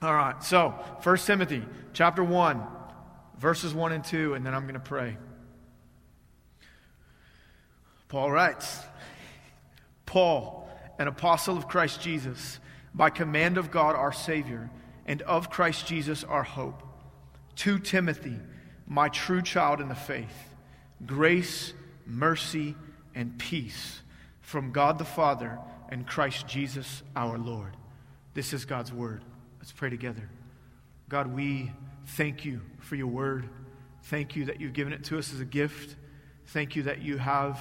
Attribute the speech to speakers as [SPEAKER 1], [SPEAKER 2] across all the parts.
[SPEAKER 1] All right, so 1 Timothy chapter 1, verses 1 and 2, and then I'm going to pray. Paul writes, Paul, an apostle of Christ Jesus, by command of God our Savior, and of Christ Jesus our hope, to Timothy, my true child in the faith, grace, mercy, and peace from God the Father and Christ Jesus our Lord. This is God's word. Let's pray together. God, we thank you for your word. Thank you that you've given it to us as a gift. Thank you that you have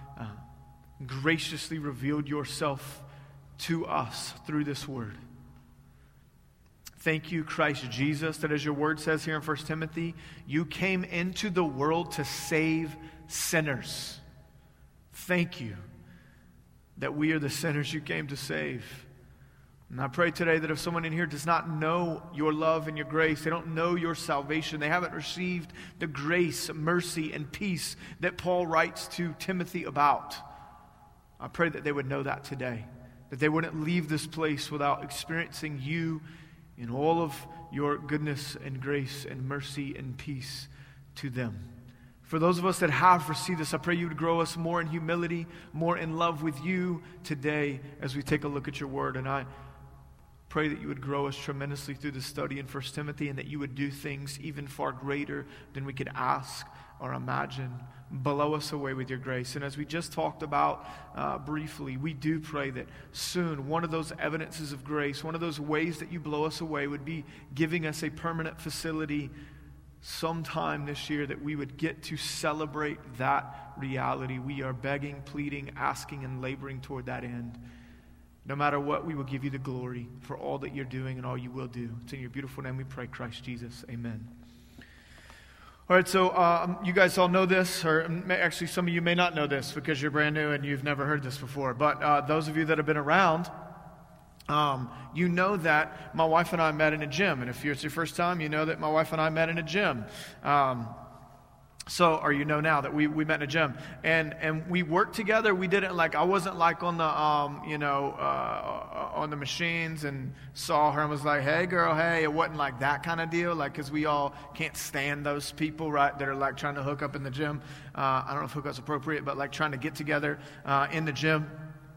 [SPEAKER 1] graciously revealed yourself to us through this word. Thank you, Christ Jesus, that as your word says here in 1 Timothy, you came into the world to save sinners. Thank you that we are the sinners you came to save. And I pray today that if someone in here does not know your love and your grace, they don't know your salvation, they haven't received the grace, mercy, and peace that Paul writes to Timothy about, I pray that they would know that today, that they wouldn't leave this place without experiencing you in all of your goodness and grace and mercy and peace to them. For those of us that have received this, I pray you would grow us more in humility, more in love with you today as we take a look at your word. And I pray that you would grow us tremendously through the study in 1 Timothy, and that you would do things even far greater than we could ask or imagine. Blow us away with your grace. And as we just talked about briefly, we do pray that soon one of those evidences of grace, one of those ways that you blow us away, would be giving us a permanent facility sometime this year, that we would get to celebrate that reality. We are begging, pleading, asking, and laboring toward that end. No matter what, we will give you the glory for all that you're doing and all you will do. It's in your beautiful name we pray, Christ Jesus. Amen. All right, so you guys all know this, or actually some of you may not know this because you're brand new and you've never heard this before. But those of you that have been around, you know that my wife and I met in a gym. And if it's your first time, you know that my wife and I met in a gym. Or you know now that we met in a gym, and we worked together. We didn't I wasn't on the on the machines and saw her and was like, hey girl, hey. It wasn't like that kind of deal, because we all can't stand those people, right, that are trying to hook up in the gym. I don't know if hookup's appropriate, but trying to get together in the gym.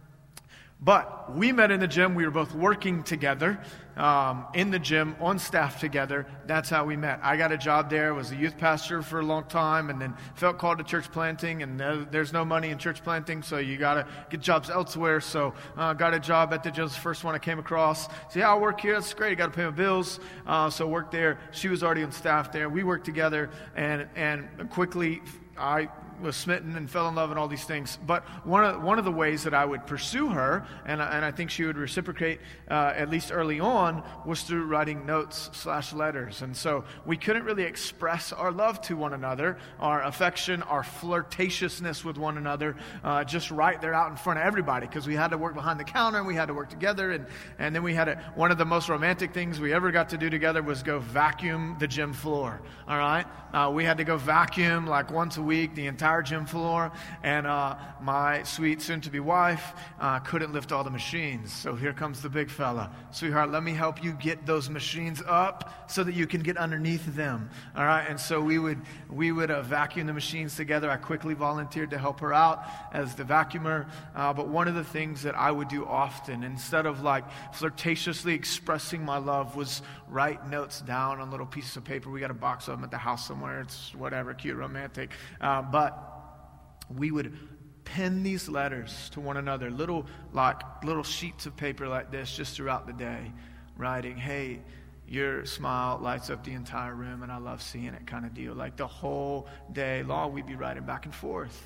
[SPEAKER 1] But we met in the gym. We were both working together in the gym, on staff together. That's how we met. I got a job there, was a youth pastor for a long time, and then felt called to church planting, and there's no money in church planting, so you got to get jobs elsewhere. So got a job at the gym, the first one I came across. So yeah, I'll work here. That's great. I got to pay my bills. So worked there. She was already on staff there. We worked together, and quickly I was smitten and fell in love and all these things. But one of the ways that I would pursue her, and I think she would reciprocate at least early on, was through writing notes/letters. And so we couldn't really express our love to one another, our affection, our flirtatiousness with one another, just right there out in front of everybody, because we had to work behind the counter and we had to work together. And then we had one of the most romantic things we ever got to do together was go vacuum the gym floor. All right? We had to go vacuum once a week the entire gym floor, and my sweet soon-to-be wife couldn't lift all the machines. So here comes the big fella. Sweetheart, let me help you get those machines up so that you can get underneath them. All right, and so we would vacuum the machines together. I quickly volunteered to help her out as the vacuumer. But one of the things that I would do often, instead of flirtatiously expressing my love, was write notes down on little pieces of paper. We got a box of them at the house somewhere. It's whatever, cute, romantic. But we would pen these letters to one another, little sheets of paper like this, just throughout the day, writing, hey, your smile lights up the entire room and I love seeing it, kind of deal. The whole day long, we'd be writing back and forth.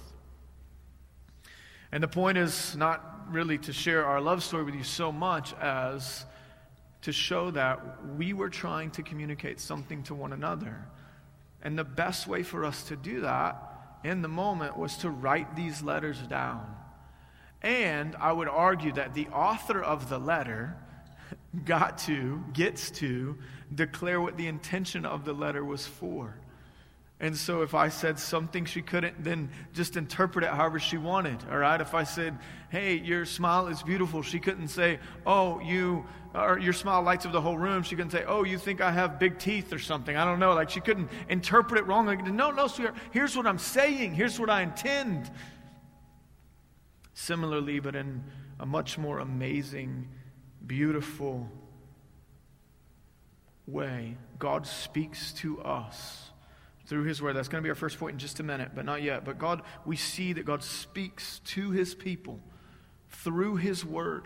[SPEAKER 1] And the point is not really to share our love story with you so much as to show that we were trying to communicate something to one another. And the best way for us to do that in the moment was to write these letters down. And I would argue that the author of the letter gets to declare what the intention of the letter was for. And so if I said something, she couldn't then just interpret it however she wanted, all right? If I said, hey, your smile is beautiful, she couldn't say, oh, your smile lights up the whole room. She couldn't say, oh, you think I have big teeth or something. I don't know. Like, she couldn't interpret it wrong. Like, no, sweetheart, here's what I'm saying. Here's what I intend. Similarly, but in a much more amazing, beautiful way, God speaks to us through His Word. That's going to be our first point in just a minute, but not yet. But we see that God speaks to His people through His Word.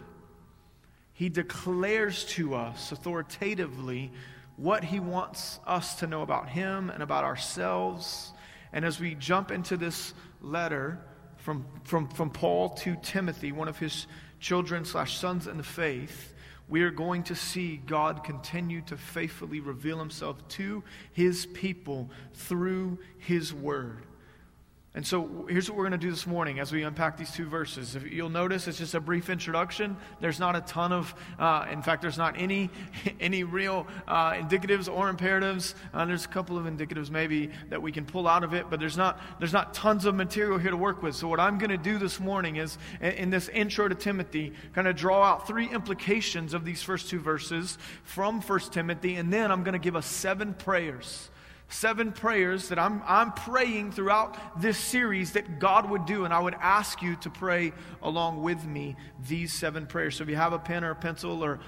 [SPEAKER 1] He declares to us authoritatively what He wants us to know about Him and about ourselves. And as we jump into this letter from Paul to Timothy, one of his children/sons in the faith, we are going to see God continue to faithfully reveal Himself to His people through His Word. And so here's what we're going to do this morning as we unpack these two verses. If you'll notice, it's just a brief introduction. There's not a ton of, in fact, there's not any real indicatives or imperatives. There's a couple of indicatives maybe that we can pull out of it, but there's not tons of material here to work with. So what I'm going to do this morning is, in this intro to Timothy, kind of draw out 3 implications of these first 2 verses from 1 Timothy, and then I'm going to give us 7 prayers. 7 prayers that I'm praying throughout this series that God would do, and I would ask you to pray along with me these 7 prayers. So if you have a pen or a pencil or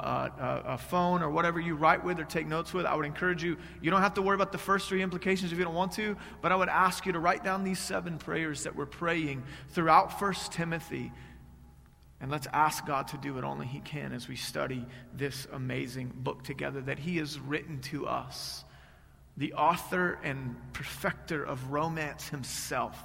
[SPEAKER 1] a phone or whatever you write with or take notes with, I would encourage you. You don't have to worry about the first 3 implications if you don't want to, but I would ask you to write down these 7 prayers that we're praying throughout 1 Timothy. And let's ask God to do what only He can as we study this amazing book together that He has written to us. The author and perfecter of romance Himself,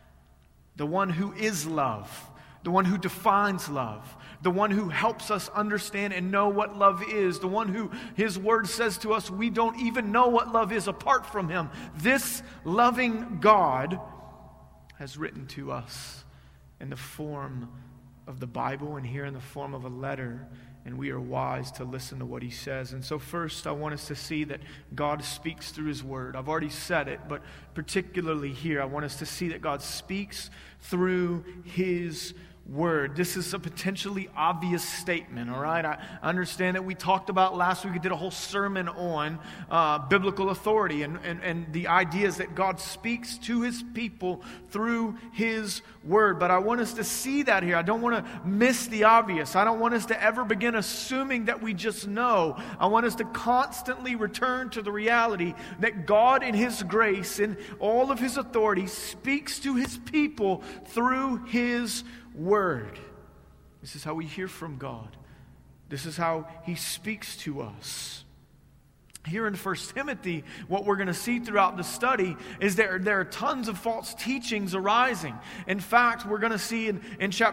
[SPEAKER 1] the one who is love, the one who defines love, the one who helps us understand and know what love is, the one who His Word says to us we don't even know what love is apart from Him. This loving God has written to us in the form of the Bible and here in the form of a letter. And we are wise to listen to what He says. And so first, I want us to see that God speaks through His Word. I've already said it, but particularly here, I want us to see that God speaks through His Word. This is a potentially obvious statement, all right? I understand that we talked about last week, we did a whole sermon on biblical authority and the idea is that God speaks to His people through His Word. But I want us to see that here. I don't want to miss the obvious. I don't want us to ever begin assuming that we just know. I want us to constantly return to the reality that God in His grace and all of His authority speaks to His people through His Word. This is how we hear from God. This is how He speaks to us. Here in 1 Timothy, what we're going to see throughout the study is there are tons of false teachings arising. In fact, we're going to see in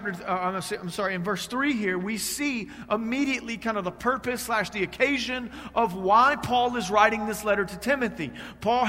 [SPEAKER 1] verse 3 here, we see immediately kind of the purpose / the occasion of why Paul is writing this letter to Timothy. Paul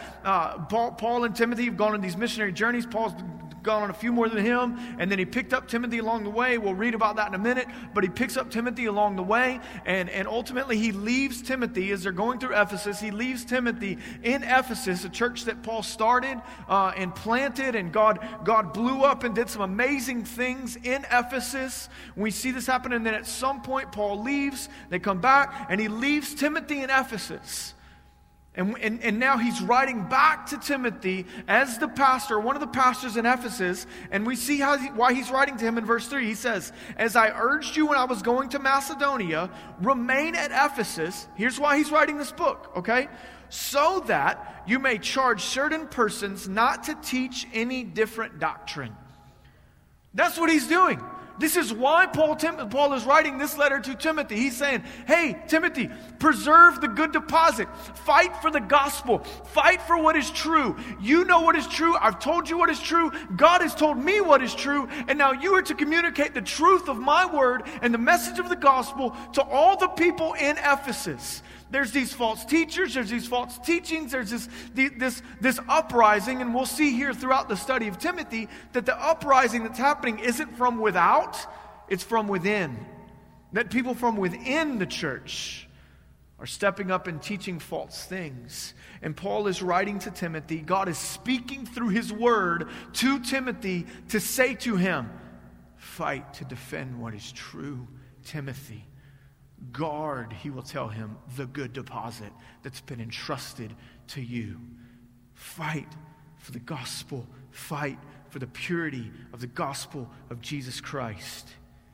[SPEAKER 1] and Timothy have gone on these missionary journeys. Paul's gone on a few more than him, and then he picked up Timothy along the way. We'll read about that in a minute, but he picks up Timothy along the way, and ultimately he leaves Timothy as they're going through Ephesus. He leaves Timothy in Ephesus, a church that Paul started and planted, and God blew up and did some amazing things in Ephesus. We see this happen, and then at some point Paul leaves, they come back, and he leaves Timothy in Ephesus. And now he's writing back to Timothy as the pastor, one of the pastors in Ephesus, and we see why he's writing to him in verse 3. He says, as I urged you when I was going to Macedonia, remain at Ephesus. Here's why he's writing this book, okay? So that you may charge certain persons not to teach any different doctrine. That's what he's doing. This is why Paul is writing this letter to Timothy. He's saying, hey, Timothy, preserve the good deposit. Fight for the gospel. Fight for what is true. You know what is true. I've told you what is true. God has told me what is true. And now you are to communicate the truth of my word and the message of the gospel to all the people in Ephesus. There's these false teachers, there's these false teachings, there's this uprising, and we'll see here throughout the study of Timothy that the uprising that's happening isn't from without, it's from within. That people from within the church are stepping up and teaching false things. And Paul is writing to Timothy. God is speaking through his word to Timothy to say to him, fight to defend what is true, Timothy. Guard, he will tell him, the good deposit that's been entrusted to you. Fight for the gospel. Fight for the purity of the gospel of Jesus Christ.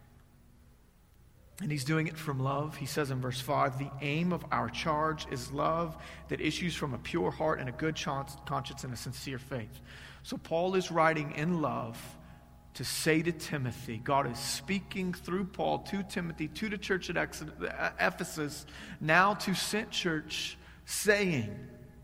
[SPEAKER 1] And he's doing it from love. He says in verse 5, the aim of our charge is love that issues from a pure heart and a good conscience and a sincere faith. So Paul is writing in love to say to Timothy, God is speaking through Paul to Timothy, to the church at Ephesus, now to Sent Church, saying,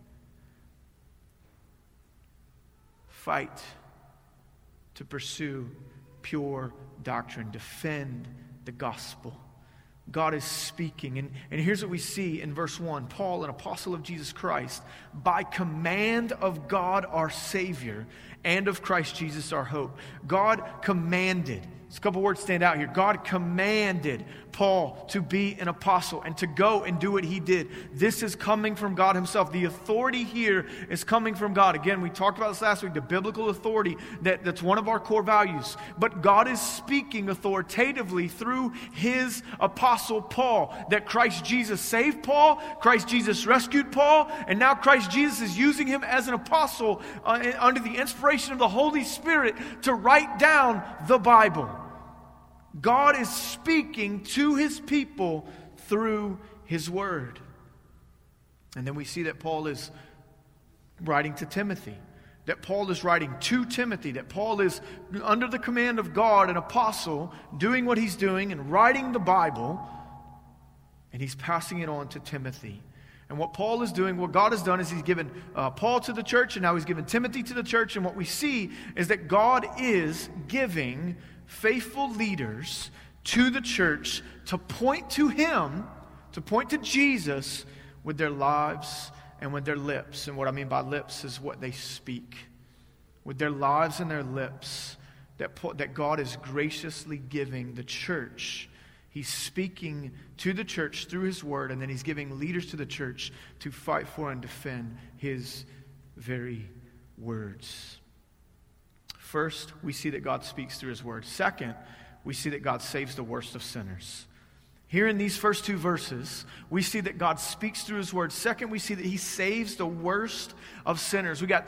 [SPEAKER 1] fight to pursue pure doctrine, defend the gospel. God is speaking. And here's what we see in verse 1. Paul, an apostle of Jesus Christ, by command of God our Savior and of Christ Jesus our hope. God commanded. There's a couple words stand out here. God commanded Paul to be an apostle and to go and do what he did. This is coming from God himself. The authority here is coming from God. Again, we talked about this last week, the biblical authority, that's one of our core values. But God is speaking authoritatively through his apostle Paul, that Christ Jesus saved Paul, Christ Jesus rescued Paul, and now Christ Jesus is using him as an apostle under the inspiration of the Holy Spirit to write down the Bible. God is speaking to his people through his word. And then we see that Paul is writing to Timothy, that Paul is writing to Timothy, that Paul is under the command of God, an apostle, doing what he's doing and writing the Bible, and he's passing it on to Timothy. And what Paul is doing, what God has done is he's given Paul to the church, and now he's given Timothy to the church. And what we see is that God is giving faithful leaders to the church to point to him, to point to Jesus with their lives and with their lips. And what I mean by lips is what they speak. With their lives and their lips, that God is graciously giving the church. He's speaking to the church through his word, and then he's giving leaders to the church to fight for and defend his very words. First, we see that God speaks through his word. Second, we see that God saves the worst of sinners. Here in these first two verses, we see that God speaks through his word. Second, we see that he saves the worst of sinners. We got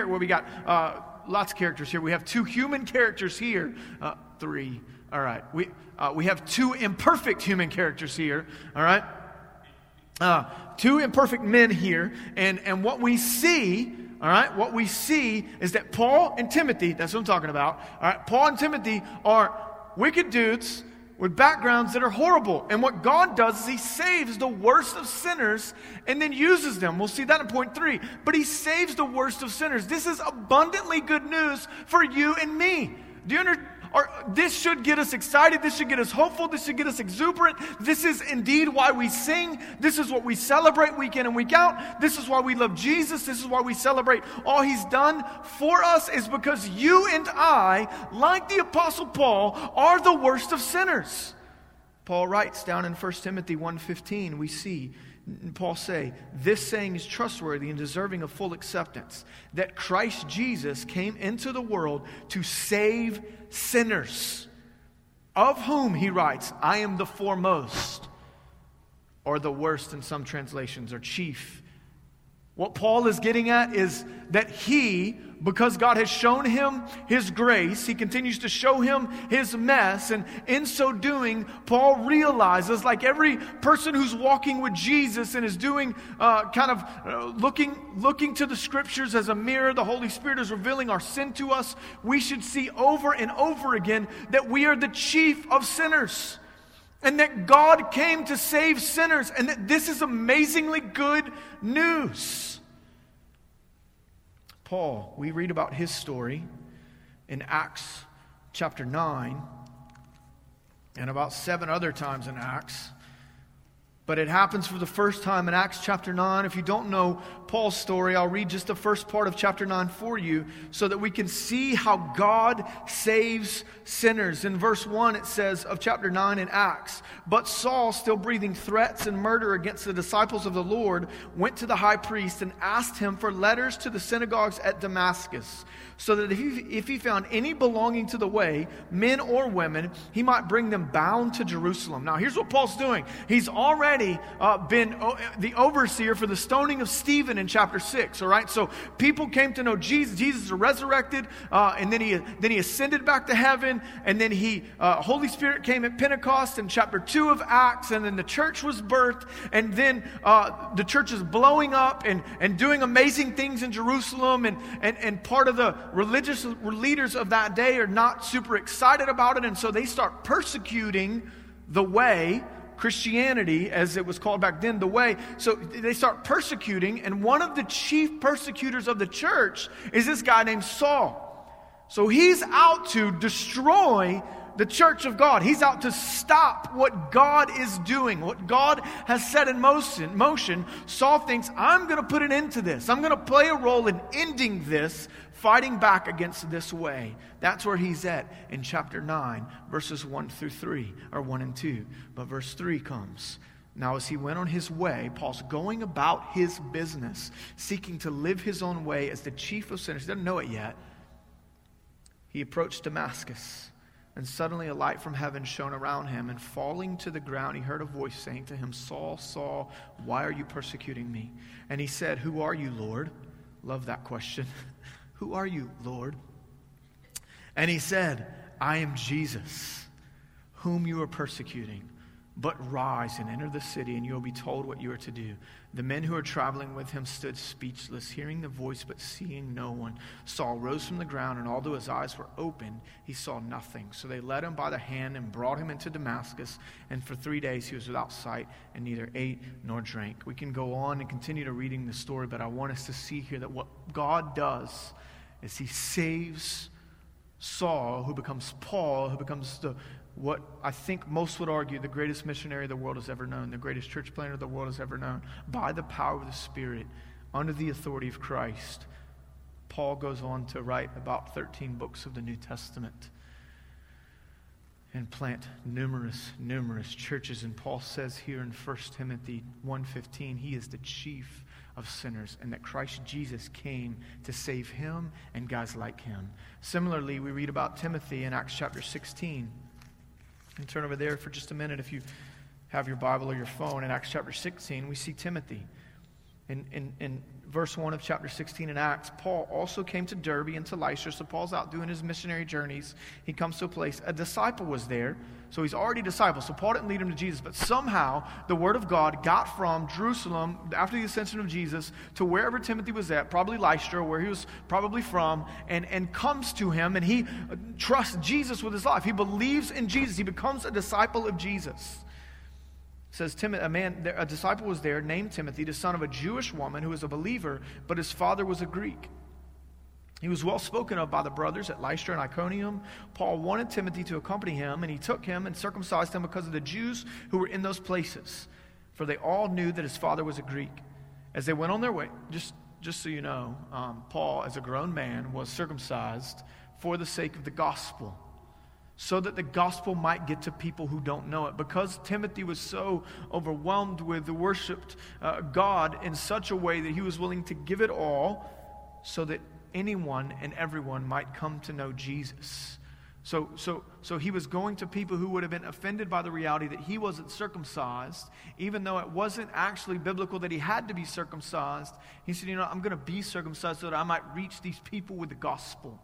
[SPEAKER 1] lots of characters here. We have two human characters here. Three. All right. We have two imperfect human characters here. All right. Two imperfect men here. And what we see... All right, what we see is that Paul and Timothy, that's what I'm talking about. All right, Paul and Timothy are wicked dudes with backgrounds that are horrible. And what God does is he saves the worst of sinners and then uses them. We'll see that in point 3. But he saves the worst of sinners. This is abundantly good news for you and me. Do you understand? This should get us excited. This should get us hopeful. This should get us exuberant. This is indeed why we sing. This is what we celebrate week in and week out. This is why we love Jesus. This is why we celebrate all he's done for us, is because you and I, like the Apostle Paul, are the worst of sinners. Paul writes down in 1 Timothy 1:15, we see Paul say, this saying is trustworthy and deserving of full acceptance, that Christ Jesus came into the world to save sinners, of whom, he writes, I am the foremost, or the worst in some translations, or chief. What Paul is getting at is that he, because God has shown him his grace, he continues to show him his mess. And in so doing, Paul realizes, like every person who's walking with Jesus and is doing looking to the scriptures as a mirror, the Holy Spirit is revealing our sin to us. We should see over and over again that we are the chief of sinners. And that God came to save sinners. And that this is amazingly good news. Paul, we read about his story in Acts chapter 9. And about 7 other times in Acts. But it happens for the first time in Acts chapter 9. If you don't know Paul's story, I'll read just the first part of chapter 9 for you so that we can see how God saves sinners. In verse 1 it says of chapter 9 in Acts, "But Saul, still breathing threats and murder against the disciples of the Lord, went to the high priest and asked him for letters to the synagogues at Damascus, so that if he found any belonging to the way, men or women, he might bring them bound to Jerusalem." Now here's what Paul's doing. He's already been the overseer for the stoning of Stephen in chapter 6, all right? So people came to know Jesus. Jesus is resurrected, and then he ascended back to heaven, and then Holy Spirit came at Pentecost in chapter 2 of Acts, and then the church was birthed, and then the church is blowing up and doing amazing things in Jerusalem, and part of the religious leaders of that day are not super excited about it, and so they start persecuting the way, Christianity, as it was called back then, the way. So they start persecuting, and one of the chief persecutors of the church is this guy named Saul. So he's out to destroy the church of God. He's out to stop what God is doing, what God has set in motion. Saul thinks, I'm going to put an end to this. I'm going to play a role in ending this, fighting back against this way. That's where he's at in chapter 9, verses 1 through 3, or 1 and 2. But verse 3 comes. "Now as he went on his way," Paul's going about his business, seeking to live his own way as the chief of sinners. He doesn't know it yet. "He approached Damascus, and suddenly a light from heaven shone around him, and falling to the ground, he heard a voice saying to him, 'Saul, Saul, why are you persecuting me?' And he said, 'Who are you, Lord?'" Love that question. "Who are you, Lord?" And he said, "I am Jesus, whom you are persecuting. But rise and enter the city, and you will be told what you are to do." The men who were traveling with him stood speechless, hearing the voice but seeing no one. Saul rose from the ground, and although his eyes were open, he saw nothing. So they led him by the hand and brought him into Damascus, and for 3 days he was without sight and neither ate nor drank. We can go on and continue to reading the story, but I want us to see here that what God does is he saves Saul, who becomes Paul, who becomes what I think most would argue the greatest missionary the world has ever known, the greatest church planter the world has ever known, by the power of the Spirit, under the authority of Christ. Paul goes on to write about 13 books of the New Testament and plant numerous churches. And Paul says here in 1 Timothy 1:15, he is the chief of sinners, and that Christ Jesus came to save him and guys like him. Similarly, we read about Timothy in Acts chapter 16. And turn over there for just a minute if you have your Bible or your phone. In Acts chapter 16, we see Timothy. In verse 1 of chapter 16 in Acts, Paul also came to Derbe and to Lystra. So Paul's out doing his missionary journeys. He comes to a place. A disciple was there. So he's already a disciple. So Paul didn't lead him to Jesus. But somehow the word of God got from Jerusalem after the ascension of Jesus to wherever Timothy was at, probably Lystra, where he was probably from, and comes to him. And he trusts Jesus with his life. He believes in Jesus. He becomes a disciple of Jesus. It says a disciple was there named Timothy, the son of a Jewish woman who was a believer, but his father was a Greek. He was well spoken of by the brothers at Lystra and Iconium. Paul wanted Timothy to accompany him, and he took him and circumcised him because of the Jews who were in those places, for they all knew that his father was a Greek. As they went on their way, just so you know, Paul, as a grown man, was circumcised for the sake of the gospel, so that the gospel might get to people who don't know it. Because Timothy was so overwhelmed with the worshiped God in such a way that he was willing to give it all so that anyone and everyone might come to know Jesus. So he was going to people who would have been offended by the reality that he wasn't circumcised, even though it wasn't actually biblical that he had to be circumcised. He said, I'm going to be circumcised so that I might reach these people with the gospel.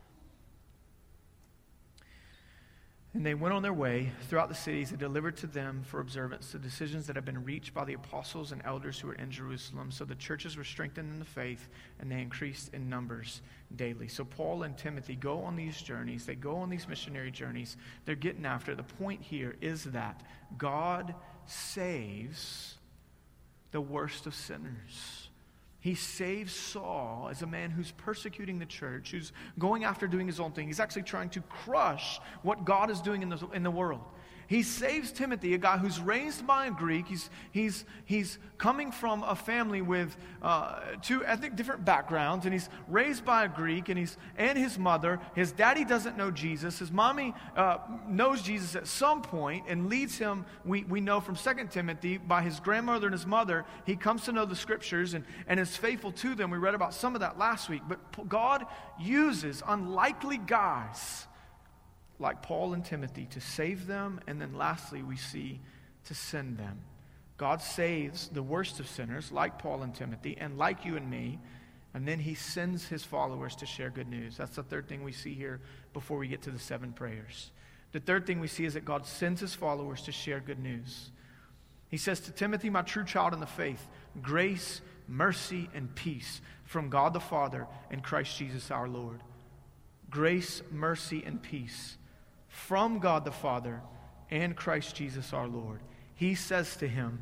[SPEAKER 1] And they went on their way throughout the cities and delivered to them for observance the decisions that had been reached by the apostles and elders who were in Jerusalem. So the churches were strengthened in the faith, and they increased in numbers daily. So Paul and Timothy go on these journeys. They go on these missionary journeys. They're getting after it. The point here is that God saves the worst of sinners. He saves Saul as a man who's persecuting the church, who's going after doing his own thing. He's actually trying to crush what God is doing in the world. he saves Timothy, a guy who's raised by a Greek. He's coming from a family with two ethnic different backgrounds, and he's raised by a Greek, and his mother. His daddy doesn't know Jesus. His mommy knows Jesus at some point and leads him, we know from 2 Timothy, by his grandmother and his mother. He comes to know the Scriptures and is faithful to them. We read about some of that last week. But God uses unlikely guys like Paul and Timothy to save them, and then lastly we see to send them. God saves the worst of sinners like Paul and Timothy and like you and me, and then he sends his followers to share good news. That's the third thing we see here before we get to the 7 prayers. The third thing we see is that God sends his followers to share good news. He says to Timothy, my true child in the faith, grace, mercy, and peace from God the Father and Christ Jesus our Lord. Grace, mercy, and peace from God the Father and Christ Jesus our Lord. He says to him,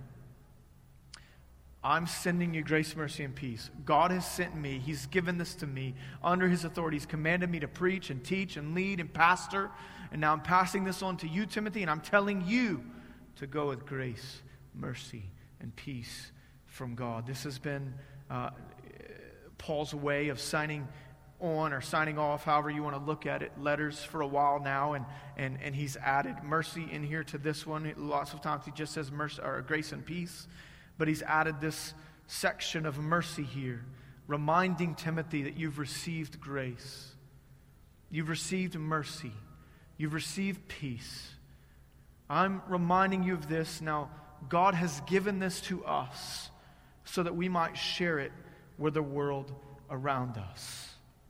[SPEAKER 1] I'm sending you grace, mercy, and peace. God has sent me. He's given this to me under his authority. He's commanded me to preach and teach and lead and pastor. And now I'm passing this on to you, Timothy, and I'm telling you to go with grace, mercy, and peace from God. This has been Paul's way of signing on or signing off, however you want to look at it, letters for a while now, and he's added mercy in here to this one. Lots of times he just says mercy or grace and peace, but he's added this section of mercy here, reminding Timothy that you've received grace, you've received mercy, you've received peace. I'm reminding you of this. Now, God has given this to us so that we might share it with the world around us.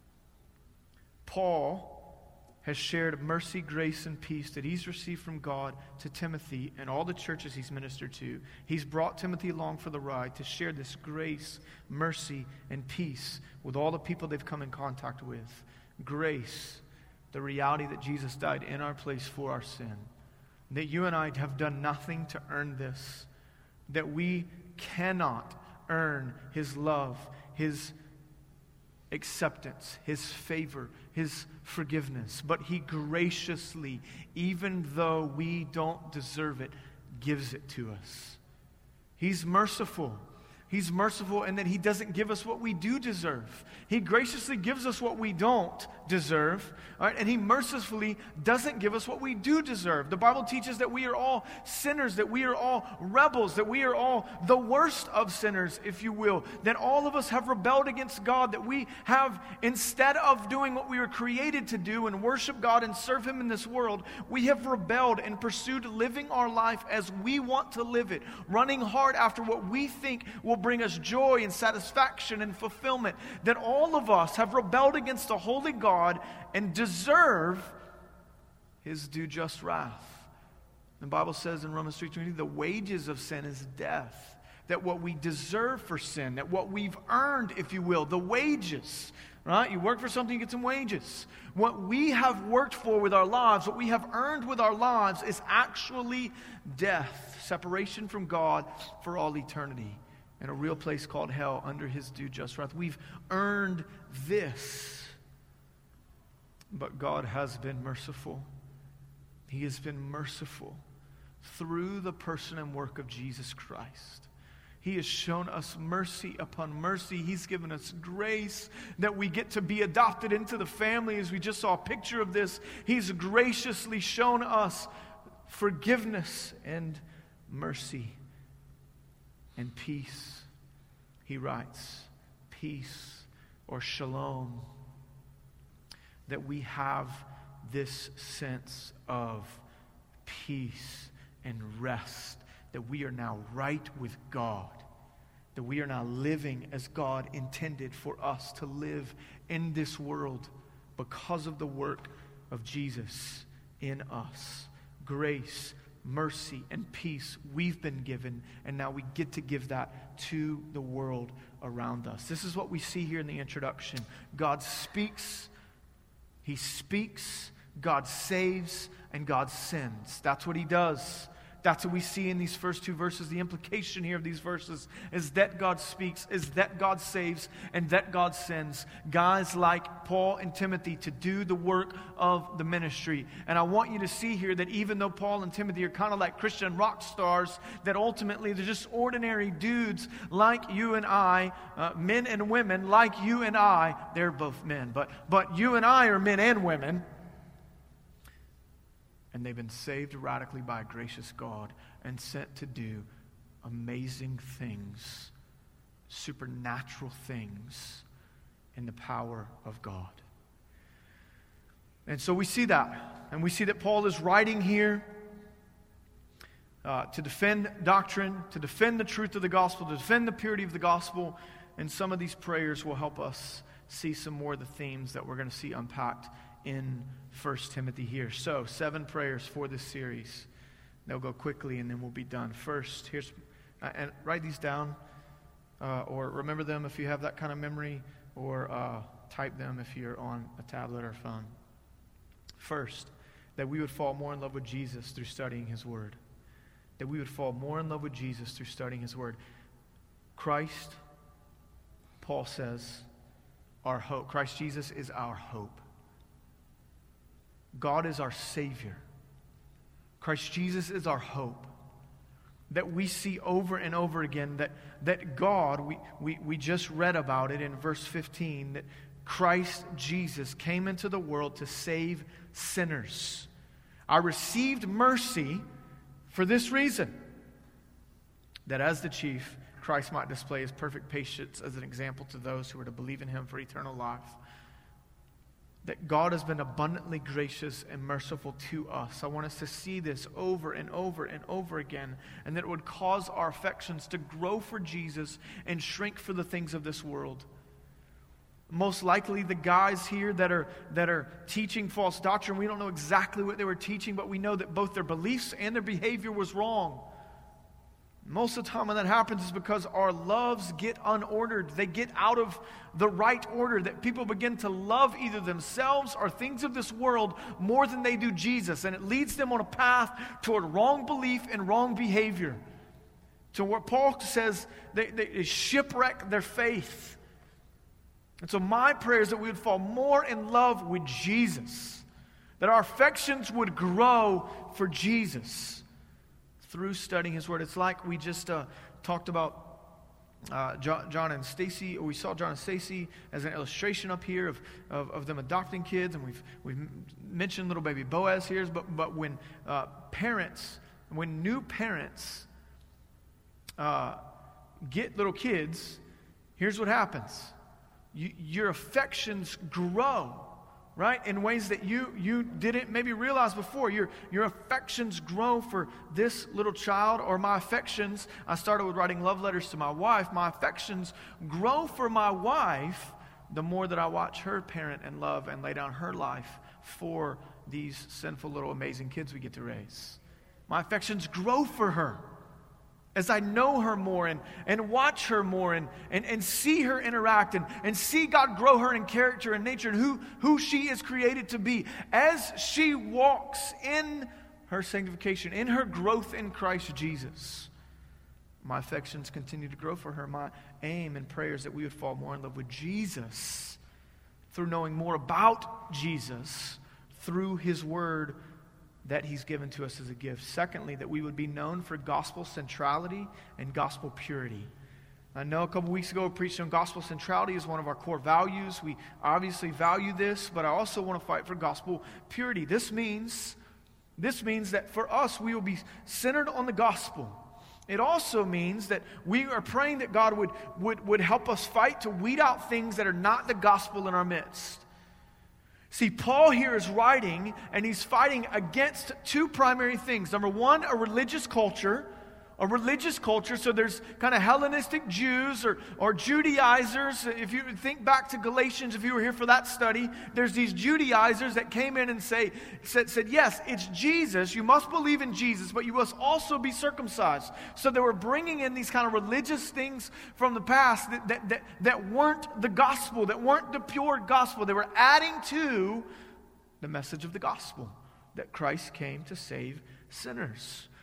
[SPEAKER 1] Paul has shared mercy, grace, and peace that he's received from God to Timothy and all the churches he's ministered to. He's brought Timothy along for the ride to share this grace, mercy, and peace with all the people they've come in contact with. Grace, the reality that Jesus died in our place for our sin. That you and I have done nothing to earn this. That we cannot earn his love, his acceptance, his favor, his forgiveness. But he graciously, even though we don't deserve it, gives it to us. He's merciful. He's merciful in that he doesn't give us what we do deserve. He graciously gives us what we don't deserve, all right? And he mercifully doesn't give us what we do deserve. The Bible teaches that we are all sinners, that we are all rebels, that we are all the worst of sinners, if you will. That all of us have rebelled against God, that we have, instead of doing what we were created to do and worship God and serve him in this world, we have rebelled and pursued living our life as we want to live it, running hard after what we think will bring us joy and satisfaction and fulfillment. That all of us have rebelled against the holy God and deserve his due just wrath. The Bible says in Romans 3:20, the wages of sin is death. That what we deserve for sin, that what we've earned, if you will, the wages, right? You work for something, you get some wages. What we have worked for with our lives, what we have earned with our lives is actually death, separation from God for all eternity. In a real place called hell under his due just wrath. We've earned this. But God has been merciful. He has been merciful through the person and work of Jesus Christ. He has shown us mercy upon mercy. He's given us grace that we get to be adopted into the family. As we just saw a picture of this, he's graciously shown us forgiveness and mercy and peace. He writes, peace or shalom, that we have this sense of peace and rest, that we are now right with God, that we are now living as God intended for us to live in this world because of the work of Jesus in us. Grace, mercy, and peace we've been given, and now we get to give that to the world around us. This is what we see here in the introduction. God speaks, he speaks, God saves, and God sends. That's what he does. That's what we see in these first two verses. The implication here of these verses is that God speaks, is that God saves, and that God sends guys like Paul and Timothy to do the work of the ministry. And I want you to see here that even though Paul and Timothy are kind of like Christian rock stars, that ultimately they're just ordinary dudes like you and I, men and women like you and I. They're both men, but you and I are men and women. And they've been saved radically by a gracious God and sent to do amazing things, supernatural things in the power of God. And so we see that. And we see that Paul is writing here to defend doctrine, to defend the truth of the gospel, to defend the purity of the gospel. And some of these prayers will help us see some more of the themes that we're going to see unpacked in 1 Timothy here. So, 7 prayers for this series. They'll go quickly and then we'll be done. First, and write these down or remember them if you have that kind of memory, or type them if you're on a tablet or phone. First, that we would fall more in love with Jesus through studying His Word. That we would fall more in love with Jesus through studying His Word. Christ, Paul says, our hope. Christ Jesus is our hope. God is our Savior. Christ Jesus is our hope. That we see over and over again that God, we just read about it in verse 15, that Christ Jesus came into the world to save sinners. I received mercy for this reason, that as the chief, Christ might display His perfect patience as an example to those who are to believe in Him for eternal life. That God has been abundantly gracious and merciful to us. I want us to see this over and over and over again, and that it would cause our affections to grow for Jesus and shrink for the things of this world. Most likely the guys here that are teaching false doctrine, we don't know exactly what they were teaching, but we know that both their beliefs and their behavior was wrong. Most of the time when that happens is because our loves get unordered. They get out of the right order, that people begin to love either themselves or things of this world more than they do Jesus. And it leads them on a path toward wrong belief and wrong behavior. To what Paul says, they shipwreck their faith. And so my prayer is that we would fall more in love with Jesus. That our affections would grow for Jesus through studying His Word. It's like we just talked about John and Stacy, or we saw John and Stacy as an illustration up here of them adopting kids, and we've mentioned little baby Boaz here. But when new parents get little kids, here's what happens: your affections grow. Right? In ways that you didn't maybe realize before. Your affections grow for this little child, or my affections. I started with writing love letters to my wife. My affections grow for my wife the more that I watch her parent and love and lay down her life for these sinful little amazing kids we get to raise. My affections grow for her as I know her more and watch her more and see her interact and see God grow her in character and nature and who she is created to be. As she walks in her sanctification, in her growth in Christ Jesus, my affections continue to grow for her. My aim and prayer is that we would fall more in love with Jesus through knowing more about Jesus through His Word that He's given to us as a gift. Secondly, that we would be known for gospel centrality and gospel purity. I know a couple weeks ago I preached on gospel centrality as one of our core values. We obviously value this, but I also want to fight for gospel purity. This means that for us, we will be centered on the gospel. It also means that we are praying that God would help us fight to weed out things that are not the gospel in our midst. See, Paul here is writing, and he's fighting against two primary things. Number one, a religious culture. So there's kind of Hellenistic Jews or Judaizers. If you think back to Galatians, if you were here for that study, there's these Judaizers that came in and said, yes, it's Jesus. You must believe in Jesus, but you must also be circumcised. So they were bringing in these kind of religious things from the past that weren't the gospel, that weren't the pure gospel. They were adding to the message of the gospel, that Christ came to save sinners.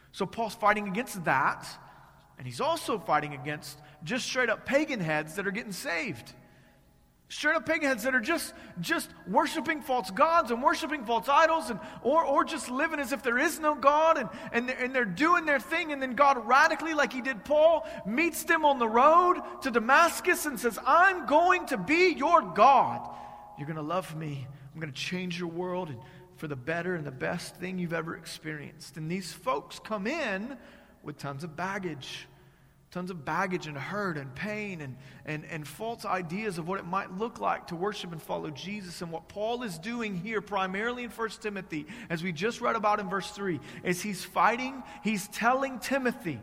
[SPEAKER 1] So Paul's fighting against that, and he's also fighting against just straight up pagan heads that are getting saved. Straight up pagan heads that are just worshiping false gods and worshiping false idols, or just living as if there is no God, and they're doing their thing, and then God radically, like he did Paul, meets them on the road to Damascus and says, I'm going to be your God. You're going to love me. I'm going to change your world and for the better and the best thing you've ever experienced. And these folks come in with tons of baggage and hurt and pain and false ideas of what it might look like to worship and follow Jesus. And what Paul is doing here, primarily in 1 Timothy, as we just read about in verse 3, is he's telling Timothy,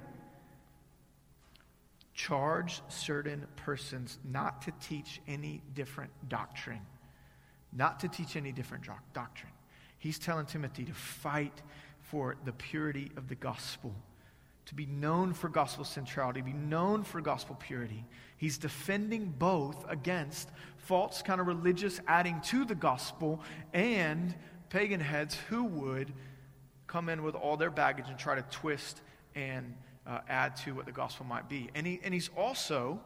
[SPEAKER 1] charge certain persons not to teach any different doctrine. Not to teach any different doctrine. He's telling Timothy to fight for the purity of the gospel, to be known for gospel centrality, to be known for gospel purity. He's defending both against false kind of religious adding to the gospel and pagan heads who would come in with all their baggage and try to twist and add to what the gospel might be. And he's also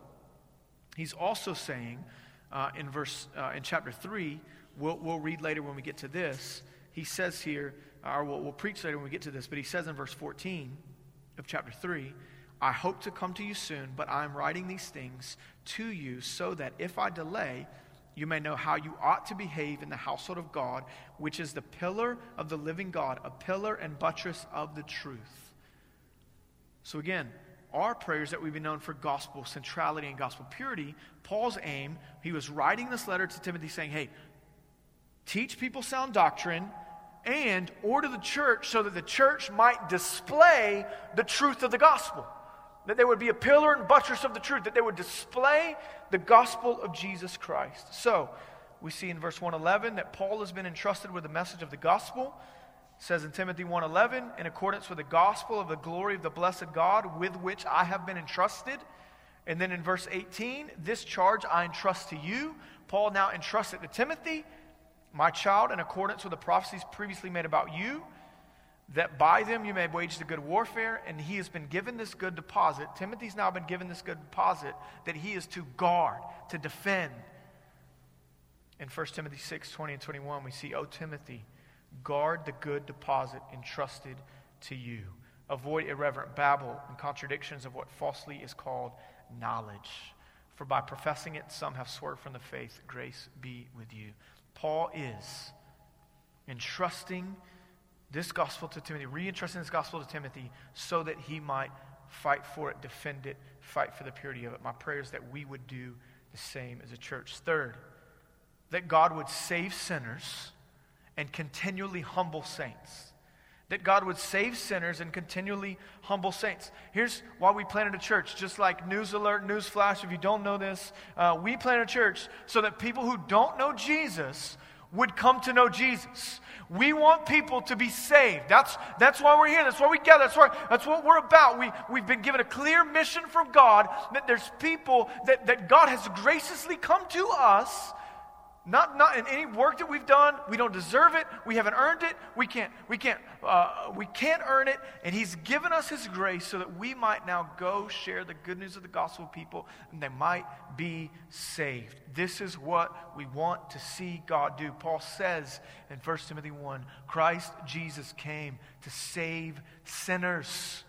[SPEAKER 1] saying in chapter 3, we'll read later when we get to this. He says here, or we'll preach later when we get to this, but he says in verse 14 of chapter 3, I hope to come to you soon, but I am writing these things to you so that if I delay, you may know how you ought to behave in the household of God, which is the pillar of the living God, a pillar and buttress of the truth. So again, our prayers that we've been known for gospel centrality and gospel purity, Paul's aim, he was writing this letter to Timothy saying, hey, teach people sound doctrine and order the church so that the church might display the truth of the gospel. That there would be a pillar and buttress of the truth, that they would display the gospel of Jesus Christ. So, we see in verse 1:11 that Paul has been entrusted with the message of the gospel. It says in Timothy 1:11, in accordance with the gospel of the glory of the blessed God with which I have been entrusted. And then in verse 18, this charge I entrust to you. Paul now entrusts it to Timothy, my child, in accordance with the prophecies previously made about you, that by them you may wage the good warfare, and he has been given this good deposit. Timothy's now been given this good deposit that he is to guard, to defend. In 1 Timothy 6:20 and 21, we see, O Timothy, guard the good deposit entrusted to you. Avoid irreverent babble and contradictions of what falsely is called knowledge. For by professing it, some have swerved from the faith. Grace be with you. Paul is entrusting this gospel to Timothy, re-entrusting this gospel to Timothy so that he might fight for it, defend it, fight for the purity of it. My prayer is that we would do the same as a church. Third, that God would save sinners and continually humble saints. That God would save sinners and continually humble saints. Here's why we planted a church. Just like news alert, news flash, if you don't know this, we planted a church so that people who don't know Jesus would come to know Jesus. We want people to be saved. That's why we're here. That's why we gather. That's what we're about. We've been given a clear mission from God that there's people that God has graciously come to us. Not in any work that we've done. We don't deserve it. We haven't earned it. We can't earn it. And He's given us His grace so that we might now go share the good news of the gospel with people and they might be saved. This is what we want to see God do. Paul says in 1 Timothy 1, Christ Jesus came to save sinners.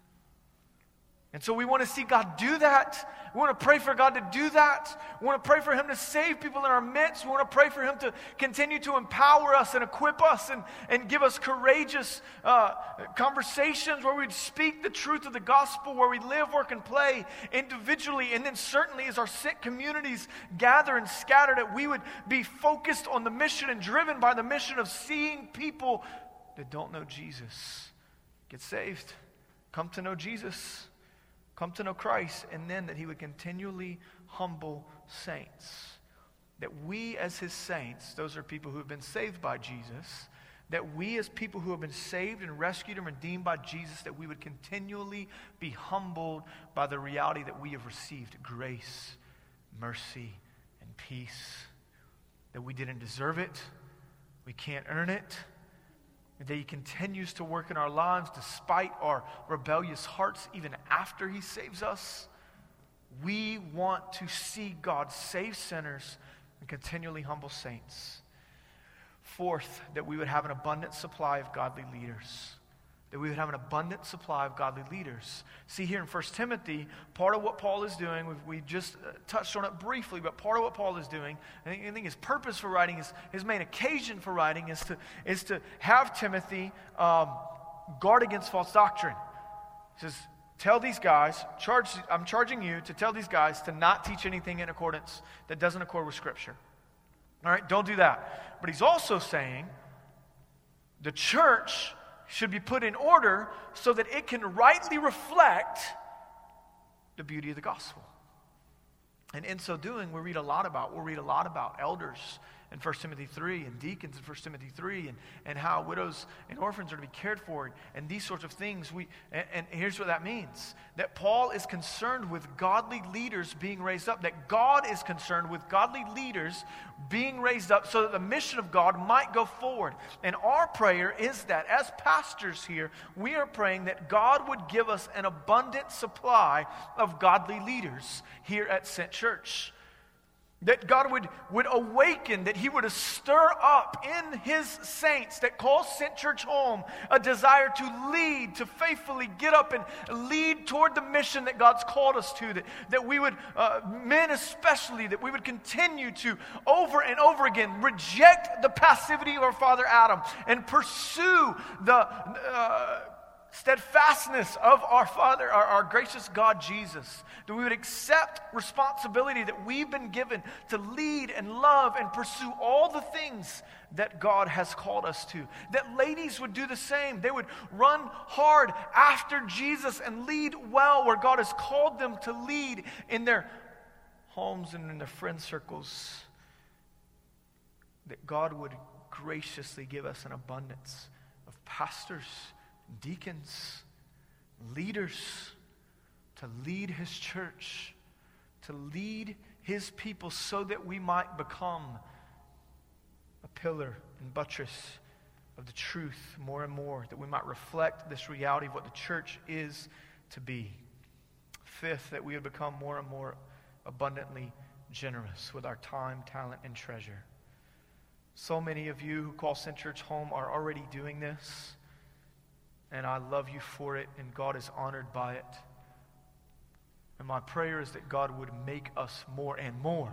[SPEAKER 1] And so we want to see God do that. We want to pray for God to do that. We want to pray for Him to save people in our midst. We want to pray for Him to continue to empower us and equip us and give us courageous conversations where we'd speak the truth of the gospel, where we live, work, and play individually. And then certainly as our sick communities gather and scatter, that we would be focused on the mission and driven by the mission of seeing people that don't know Jesus get saved, come to know Jesus, come to know Christ, and then that He would continually humble saints. That we as His saints, those are people who have been saved by Jesus, that we as people who have been saved and rescued and redeemed by Jesus, that we would continually be humbled by the reality that we have received grace, mercy, and peace. That we didn't deserve it, we can't earn it, that he continues to work in our lives despite our rebellious hearts, even after he saves us. We want to see God save sinners and continually humble saints. Fourth, that we would have an abundant supply of godly leaders. That we would have an abundant supply of godly leaders. See here in 1 Timothy, part of what Paul is doing, we just touched on it briefly, but part of what Paul is doing, I think his purpose for writing, his main occasion for writing is to have Timothy guard against false doctrine. He says, tell these guys, I'm charging you to tell these guys to not teach anything in accordance that doesn't accord with Scripture. All right, don't do that. But he's also saying the church should be put in order so that it can rightly reflect the beauty of the gospel. And in so doing, we'll read a lot about elders in 1 Timothy 3 and deacons in 1 Timothy 3 and how widows and orphans are to be cared for and these sorts of things. And here's what that means. That Paul is concerned with godly leaders being raised up. That God is concerned with godly leaders being raised up so that the mission of God might go forward. And our prayer is that as pastors here, we are praying that God would give us an abundant supply of godly leaders here at Sent Church. That God would awaken, that he would stir up in his saints that call Sent Church home a desire to lead, to faithfully get up and lead toward the mission that God's called us to. That we would, men especially, that we would continue to over and over again reject the passivity of our father Adam and pursue the steadfastness of our Father, our gracious God Jesus. That we would accept responsibility that we've been given to lead and love and pursue all the things that God has called us to. That ladies would do the same. They would run hard after Jesus and lead well where God has called them to lead in their homes and in their friend circles. That God would graciously give us an abundance of pastors, deacons, leaders to lead his church, to lead his people so that we might become a pillar and buttress of the truth more and more, that we might reflect this reality of what the church is to be. Fifth, that we would become more and more abundantly generous with our time, talent, and treasure. So many of you who call Sent Church home are already doing this. And I love you for it, and God is honored by it. And my prayer is that God would make us more and more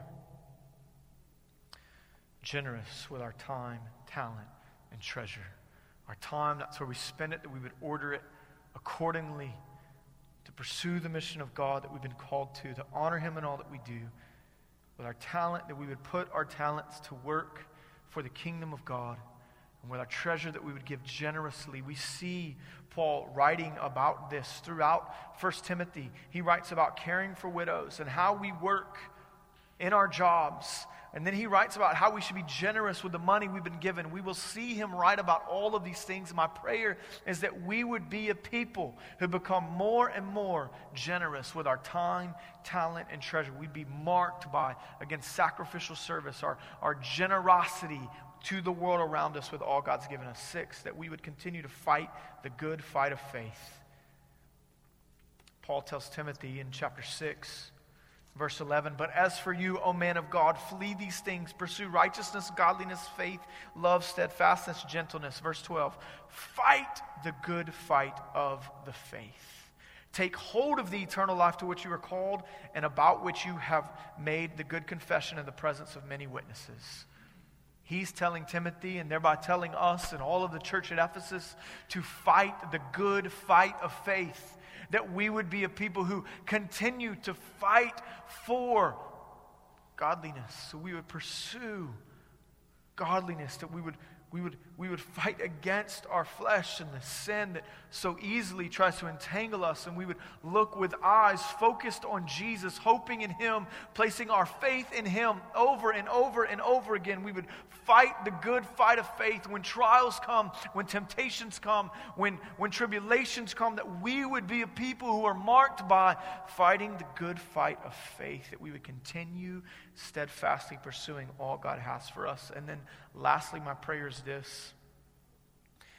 [SPEAKER 1] generous with our time, talent, and treasure. Our time, that's where we spend it, that we would order it accordingly to pursue the mission of God that we've been called to honor him in all that we do. With our talent, that we would put our talents to work for the kingdom of God. And with our treasure, that we would give generously. We see Paul writing about this throughout 1 Timothy. He writes about caring for widows and how we work in our jobs. And then he writes about how we should be generous with the money we've been given. We will see him write about all of these things. My prayer is that we would be a people who become more and more generous with our time, talent, and treasure. We'd be marked by, again, sacrificial service, our generosity to the world around us with all God's given us. 6, that we would continue to fight the good fight of faith. Paul tells Timothy in chapter 6, verse 11, "But as for you, O man of God, flee these things. Pursue righteousness, godliness, faith, love, steadfastness, gentleness." Verse 12, "Fight the good fight of the faith. Take hold of the eternal life to which you are called and about which you have made the good confession in the presence of many witnesses." He's telling Timothy, and thereby telling us and all of the church at Ephesus, to fight the good fight of faith. That we would be a people who continue to fight for godliness. So we would pursue godliness, that we would fight against our flesh and the sin that so easily tries to entangle us, and we would look with eyes focused on Jesus, hoping in him, placing our faith in him over and over and over again. We would fight the good fight of faith when trials come, when temptations come, when tribulations come, that we would be a people who are marked by fighting the good fight of faith, that we would continue steadfastly pursuing all God has for us. And then lastly, my prayer is this,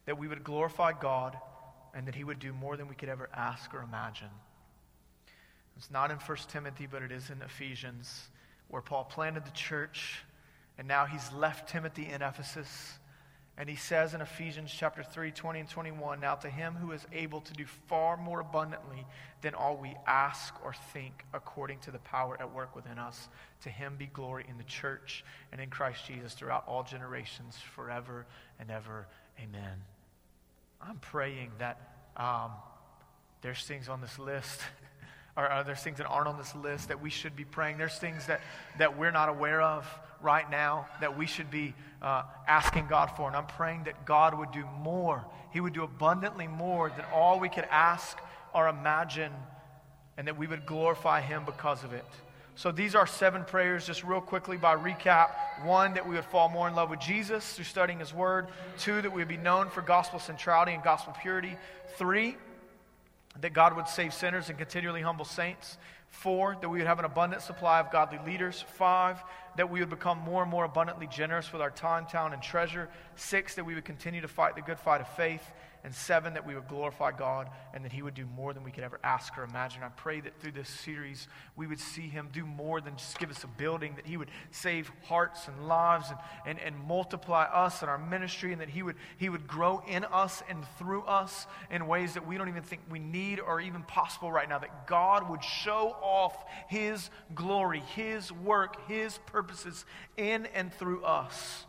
[SPEAKER 1] that we would glorify God, and that he would do more than we could ever ask or imagine. It's not in 1 Timothy, but it is in Ephesians, where Paul planted the church, and now he's left Timothy in Ephesus. And he says in Ephesians chapter 3, 20 and 21, now to him who is able to do far more abundantly than all we ask or think, according to the power at work within us, to him be glory in the church and in Christ Jesus throughout all generations, forever and ever. Amen. I'm praying that there's things on this list or there's things that aren't on this list that we should be praying. There's things that we're not aware of right now that we should be asking God for. And I'm praying that God would do more. He would do abundantly more than all we could ask or imagine, and that we would glorify him because of it. So these are 7 prayers, just real quickly by recap. 1, that we would fall more in love with Jesus through studying his word. 2, that we would be known for gospel centrality and gospel purity. 3, that God would save sinners and continually humble saints. 4, that we would have an abundant supply of godly leaders. 5, that we would become more and more abundantly generous with our time, talent, and treasure. 6, that we would continue to fight the good fight of faith. And 7, that we would glorify God and that he would do more than we could ever ask or imagine. I pray that through this series, we would see him do more than just give us a building, that he would save hearts and lives and multiply us and our ministry, and that he would grow in us and through us in ways that we don't even think we need or even possible right now, that God would show off his glory, his work, his purposes in and through us.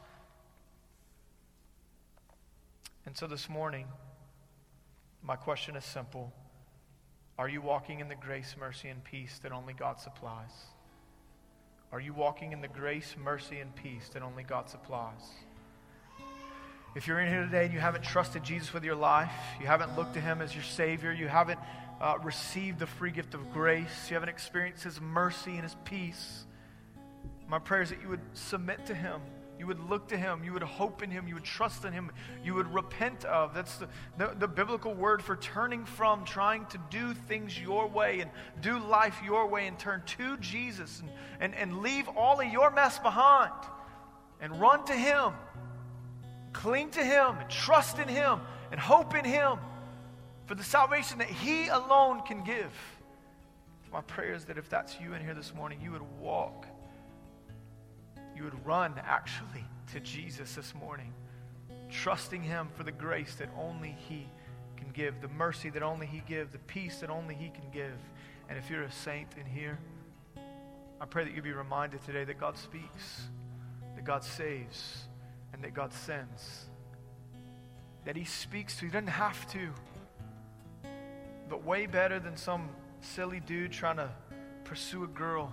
[SPEAKER 1] And so this morning, my question is simple. Are you walking in the grace, mercy, and peace that only God supplies? Are you walking in the grace, mercy, and peace that only God supplies? If you're in here today and you haven't trusted Jesus with your life, you haven't looked to him as your Savior, you haven't received the free gift of grace, you haven't experienced his mercy and his peace, my prayer is that you would submit to him. You would look to him, you would hope in him, you would trust in him, you would repent of. That's the biblical word for turning from trying to do things your way and do life your way, and turn to Jesus and leave all of your mess behind and run to him, cling to him and trust in him and hope in him for the salvation that he alone can give. My prayer is that if that's you in here this morning, you would walk. You would run, actually, to Jesus this morning, trusting him for the grace that only he can give, the mercy that only he gives, the peace that only he can give. And if you're a saint in here, I pray that you'll be reminded today that God speaks, that God saves, and that God sends. That he speaks to you. He doesn't have to. But way better than some silly dude trying to pursue a girl,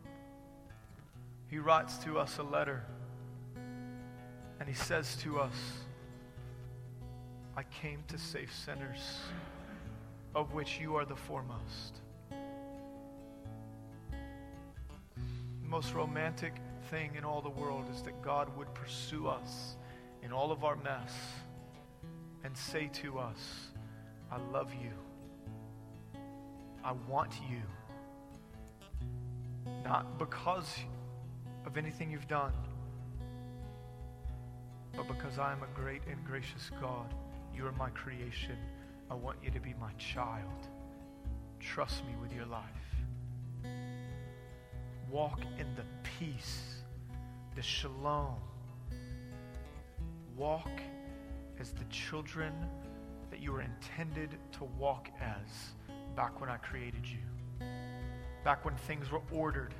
[SPEAKER 1] he writes to us a letter, and he says to us, I came to save sinners, of which you are the foremost. The most romantic thing in all the world is that God would pursue us in all of our mess and say to us, I love you. I want you. Not because of anything you've done, but because I am a great and gracious God. You are my creation. I want you to be my child. Trust me with your life. Walk in the peace, the shalom. Walk as the children that you were intended to walk as back when I created you. Back when things were ordered.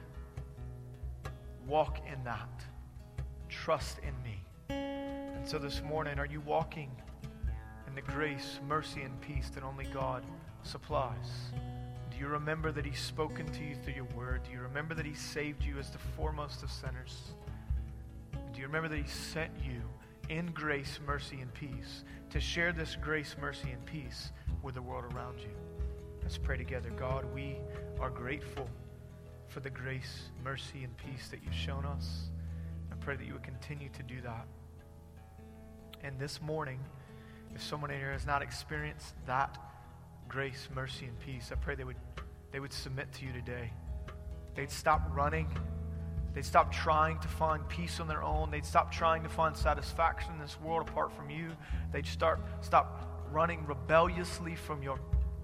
[SPEAKER 1] Walk in that. Trust in me. And so this morning, are you walking in the grace, mercy, and peace that only God supplies? Do you remember that he's spoken to you through your word? Do you remember that he saved you as the foremost of sinners? Do you remember that he sent you in grace, mercy, and peace to share this grace, mercy, and peace with the world around you? Let's pray together. God, we are grateful for the grace, mercy, and peace that you've shown us. I pray that you would continue to do that. And this morning, if someone in here has not experienced that grace, mercy, and peace, I pray they would submit to you today. They'd stop running They'd stop trying to find peace on their own. They'd stop trying to find satisfaction in this world apart from you. They'd stop running rebelliously from your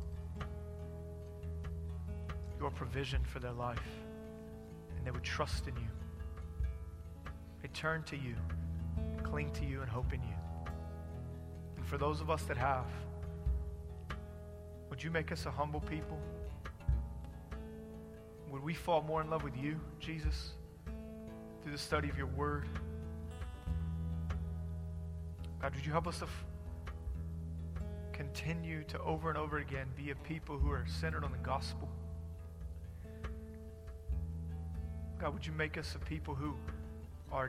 [SPEAKER 1] provision for their life. And they would trust in you. They'd turn to you, cling to you, and hope in you. And for those of us that have, would you make us a humble people? Would we fall more in love with you, Jesus, through the study of your word? God, would you help us to continue to over and over again be a people who are centered on the gospel? God, would you make us a people who are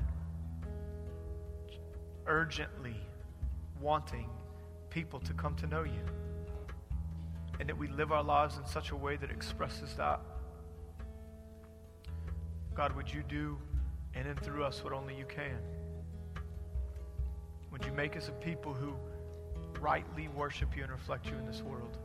[SPEAKER 1] urgently wanting people to come to know you, and that we live our lives in such a way that expresses that? God, would you do in and through us what only you can? Would you make us a people who rightly worship you and reflect you in this world?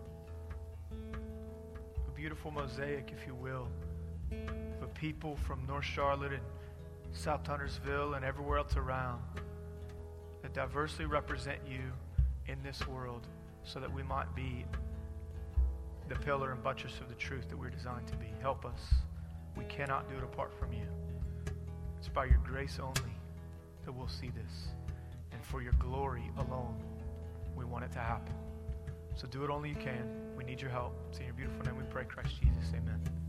[SPEAKER 1] A beautiful mosaic, if you will, of a people from North Charlotte and South Huntersville and everywhere else around that diversely represent you in this world, so that we might be the pillar and buttress of the truth that we're designed to be. Help us. We cannot do it apart from you. It's by your grace only that we'll see this. And for your glory alone, we want it to happen. So do it only you can. We need your help. It's in your beautiful name we pray, Christ Jesus. Amen.